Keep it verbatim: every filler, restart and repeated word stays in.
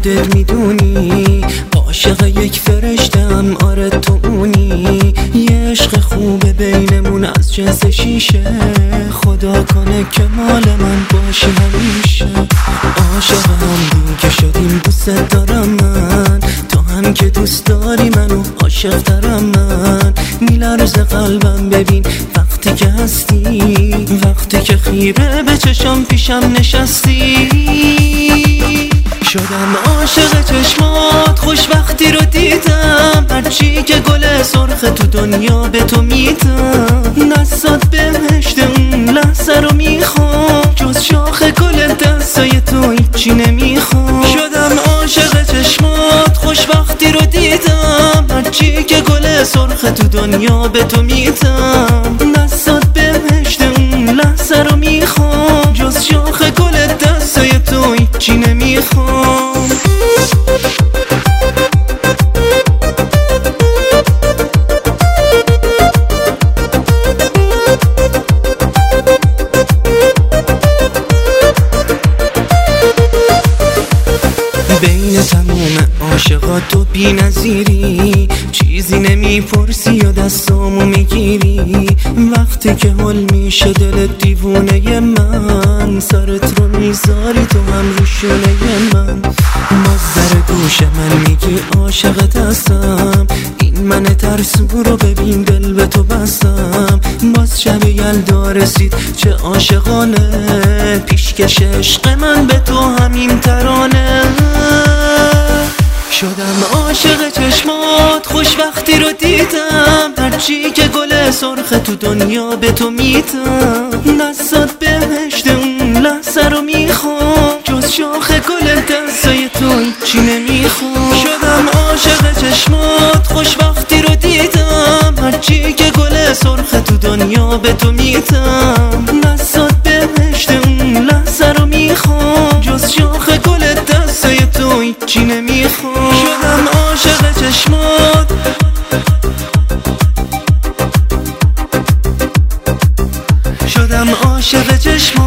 خودت میدونی عاشق یک فرشتم، آره تو اونی. یه عشق خوبه بینمون از جنس شیشه، خدا کنه که مال من باشی همیشه. عاشقم دیگه شدیم، دوست دارم من، تو هم که دوست داری منو، عاشق دارم من. میلرزه قلبم ببین وقتی که هستی، وقتی که خیره به چشم پیشم نشستی. شدم عاشق چشمات، خوشبختی رو دیدم، هرچی که گل سرخ تو دنیا به تو میدم. دستات بهشت اون لحظه رو میخوام، جز شاخ گل دستای تو هیچی نمیخوام. شدم عاشق چشمات، خوشبختی رو دیدم، هرچی که گل سرخ تو دنیا به تو میدم. دستات بهشت اون لحظه رو میخوام، جز شاخ گل دستای تو هیچی نمیخوام. بین تموم عاشقات و بی نظیری، چیزی نمیپرسی و دستامو میگیری. وقتی که حل میشه دل دیوونه من، سرت رو میذاری تو هم رو شونه من. مزدر گوش من میگی عاشقت هستم، این من ترسو رو ببین دل به تو بستم. باز شب یلدا رسید چه عاشقانه، پیشکش عشق من به تو همین ترانه. شدم عاشق چشمات، خوشبختی رو دیدم، هرچی که گل سرخ تو دنیا به تو میدم. دستات بهشت اون لحظه رو میخوام، جز شاخ گل دستای تو هیچی نمیخوام. شدم عاشق چشمات، خوشبختی رو دیدم، هرچی که گل سرخ تو دنیا به تو میدم. دستات بهشت اون لحظه رو میخوام، جز شاخ گل دستای تو هیچی نمیخوام. شدم عاشق چشمات، شدم عاشق چشمات.